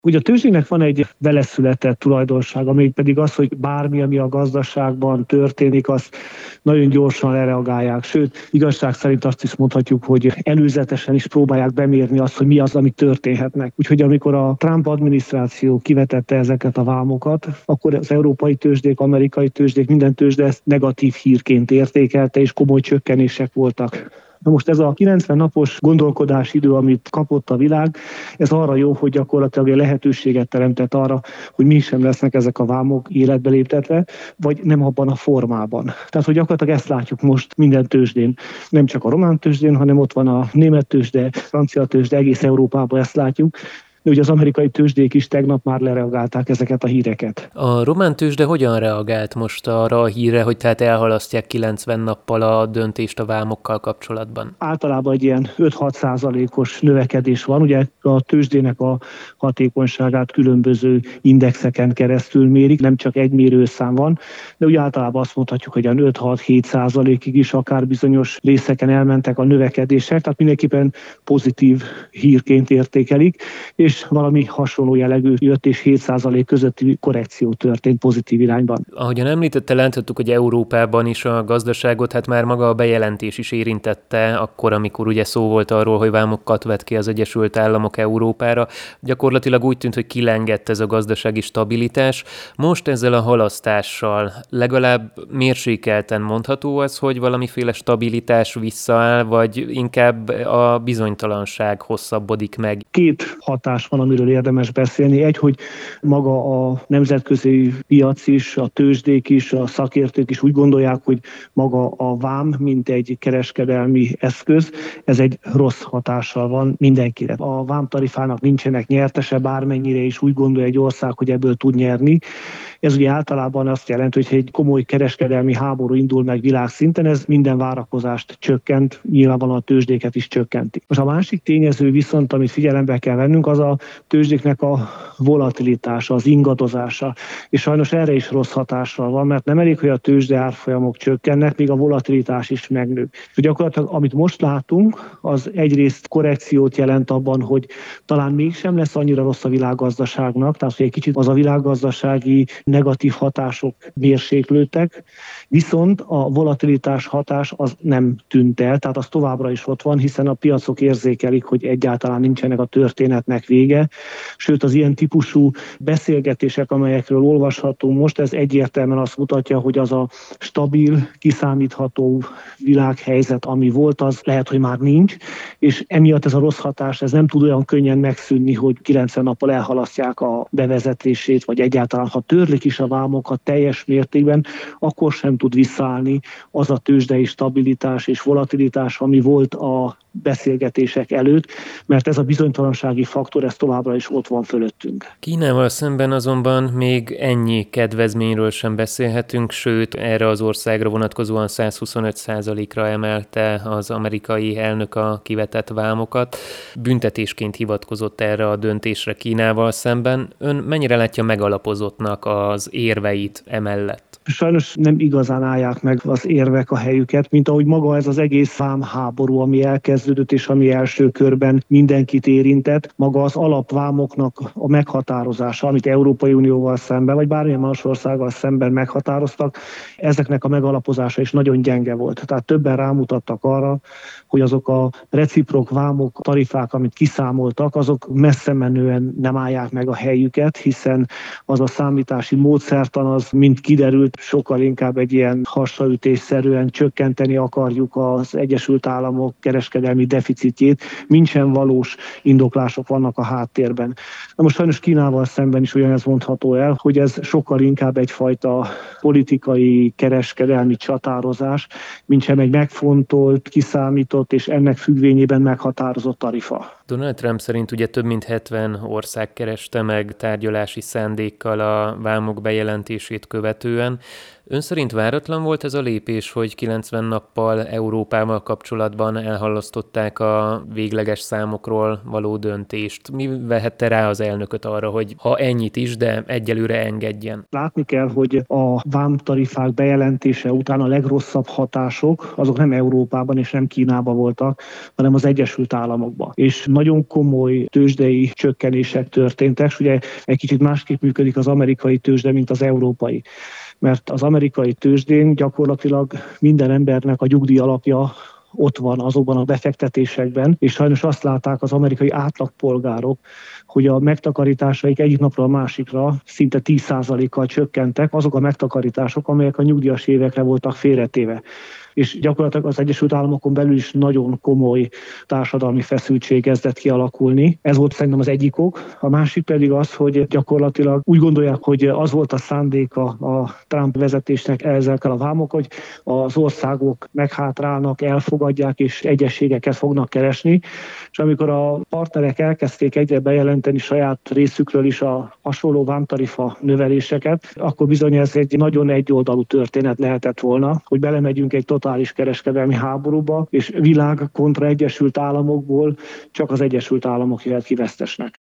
Ugye a tőzsdének van egy beleszületett tulajdonsága, még pedig az, hogy bármi, ami a gazdaságban történik, azt nagyon gyorsan lereagálják. Sőt, igazság szerint azt is mondhatjuk, hogy előzetesen is próbálják bemérni azt, hogy mi az, ami történhetnek. Úgyhogy amikor a Trump adminisztráció kivetette ezeket a vámokat, akkor az európai tőzsdék, amerikai tőzsdék, minden tőzsde ezt negatív hírként értékelte, és komoly csökkenések voltak. Na most ez a 90 napos gondolkodási idő, amit kapott a világ, ez arra jó, hogy gyakorlatilag lehetőséget teremtett arra, hogy mi sem lesznek ezek a vámok életbe léptetve, vagy nem abban a formában. Tehát, hogy gyakorlatilag ezt látjuk most minden tőzsdén. Nem csak a román tőzsdén, hanem ott van a német tőzsde, francia tőzsde, egész Európában ezt látjuk. De ugye az amerikai tőzsdék is tegnap már lereagálták ezeket a híreket. A román tőzsde hogyan reagált most arra a hírre, hogy tehát elhalasztják 90 nappal a döntést a vámokkal kapcsolatban? Általában egy ilyen 5-6%-os növekedés van. Ugye a tőzsdének a hatékonyságát különböző indexeken keresztül mérik, nem csak egy mérőszám van, de ugye általában azt mondhatjuk, hogy 5-6-7%-ig is akár bizonyos részeken elmentek a növekedések, tehát mindenképpen pozitív hírként értékelik, és valami hasonló jellegű 5 és 7% közötti korrekció történt pozitív irányban. Ahogyan említette, láthattuk, hogy Európában is a gazdaságot, hát már maga a bejelentés is érintette, akkor, amikor ugye szó volt arról, hogy vámokat vet ki az Egyesült Államok Európára. Gyakorlatilag úgy tűnt, hogy kilengett ez a gazdasági stabilitás. Most ezzel a halasztással legalább mérsékelten mondható az, hogy valamiféle stabilitás visszaáll, vagy inkább a bizonytalanság hosszabbodik meg? Két hatás van, amiről érdemes beszélni. Egy, hogy maga a nemzetközi piac is, a tőzsdék is, a szakértők is úgy gondolják, hogy maga a vám, mint egy kereskedelmi eszköz, ez egy rossz hatással van mindenkire. A vámtarifának nincsenek nyertese, bármennyire is úgy gondolja egy ország, hogy ebből tud nyerni. Ez ugye általában azt jelenti, hogy egy komoly kereskedelmi háború indul meg világszinten, ez minden várakozást csökkent, nyilvánvalóan a tőzsdéket is csökkenti. Most a másik tényező viszont, amit figyelembe kell vennünk, az a tőzsdéknek a volatilitása, az ingadozása. És sajnos erre is rossz hatással van, mert nem elég, hogy a tőzsde árfolyamok csökkennek, még a volatilitás is megnő. És gyakorlatilag, amit most látunk, az egyrészt korrekciót jelent abban, hogy talán mégsem lesz annyira rossz a világgazdaságnak, tehát hogy egy kicsit az a világgazdasági negatív hatások mérséklődtek, viszont a volatilitás hatás az nem tűnt el, tehát az továbbra is ott van, hiszen a piacok érzékelik, hogy egyáltalán nincsenek a történetnek vége, sőt az ilyen típusú beszélgetések, amelyekről olvashatunk most, ez egyértelműen azt mutatja, hogy az a stabil, kiszámítható világhelyzet, ami volt, az lehet, hogy már nincs, és emiatt ez a rossz hatás, ez nem tud olyan könnyen megszűnni, hogy 90 nappal elhalasztják a bevezetését, vagy egyáltalán, ha törlik is a vámokat teljes mértékben, akkor sem tud visszaállni az a tőzsdei stabilitás és volatilitás, ami volt a beszélgetések előtt, mert ez a bizonytalansági faktor, ez továbbra is ott van fölöttünk. Kínával szemben azonban még ennyi kedvezményről sem beszélhetünk, sőt, erre az országra vonatkozóan 125%-ra emelte az amerikai elnök a kivetett vámokat. Büntetésként hivatkozott erre a döntésre Kínával szemben. Ön mennyire látja megalapozottnak az érveit emellett? Sajnos nem igazán állják meg az érvek a helyüket, mint ahogy maga ez az egész vámháború, ami elkezdődött és ami első körben mindenkit érintett. Maga az alapvámoknak a meghatározása, amit Európai Unióval szemben, vagy bármilyen más országgal szemben meghatároztak, ezeknek a megalapozása is nagyon gyenge volt. Tehát többen rámutattak arra, hogy azok a reciprok vámok, tarifák, amit kiszámoltak, azok messze menően nem állják meg a helyüket, hiszen az a számítási módszertan az, mint kiderült, sokkal inkább egy ilyen hasraütésszerűen csökkenteni akarjuk az Egyesült Államok kereskedelmi deficitjét, nincsen valós indoklások vannak a háttérben. Na most sajnos Kínával szemben is ugyanez mondható el, hogy ez sokkal inkább egyfajta politikai, kereskedelmi csatározás, mint sem egy megfontolt, kiszámított és ennek függvényében meghatározott tarifa. Donald Trump szerint ugye több mint 70 ország kereste meg tárgyalási szándékkal a vámok bejelentését követően. Ön szerint váratlan volt ez a lépés, hogy 90 nappal Európával kapcsolatban elhalasztották a végleges számokról való döntést? Mi vehette rá az elnököt arra, hogy ha ennyit is, de egyelőre engedjen? Látni kell, hogy a vámtarifák bejelentése után a legrosszabb hatások azok nem Európában és nem Kínában voltak, hanem az Egyesült Államokban. És nagyon komoly tőzsdei csökkenések történtek, és ugye egy kicsit másképp működik az amerikai tőzsde, mint az európai. Mert az amerikai tőzsdén gyakorlatilag minden embernek a nyugdíj alapja ott van azokban a befektetésekben, és sajnos azt látták az amerikai átlagpolgárok, hogy a megtakarításaik egyik napról a másikra szinte 10%-kal csökkentek, azok a megtakarítások, amelyek a nyugdíjas évekre voltak félretéve. És gyakorlatilag az Egyesült Államokon belül is nagyon komoly társadalmi feszültség kezdett kialakulni. Ez volt szerintem az egyik ok. A másik pedig az, hogy gyakorlatilag úgy gondolják, hogy az volt a szándéka a Trump vezetésnek ezekkel a vámok, hogy az országok meghátrálnak, elfogadják és egyességeket fognak keresni. És amikor a partnerek elkezdték egyre bejelenteni saját részükről is a hasonló vámtarifa növeléseket, akkor bizony ez egy nagyon egyoldalú történet lehetett volna, hogy belemegyünk egy totális kereskedelmi háborúba, és világ kontra Egyesült Államokból csak az Egyesült Államok jöhet ki vesztesnek.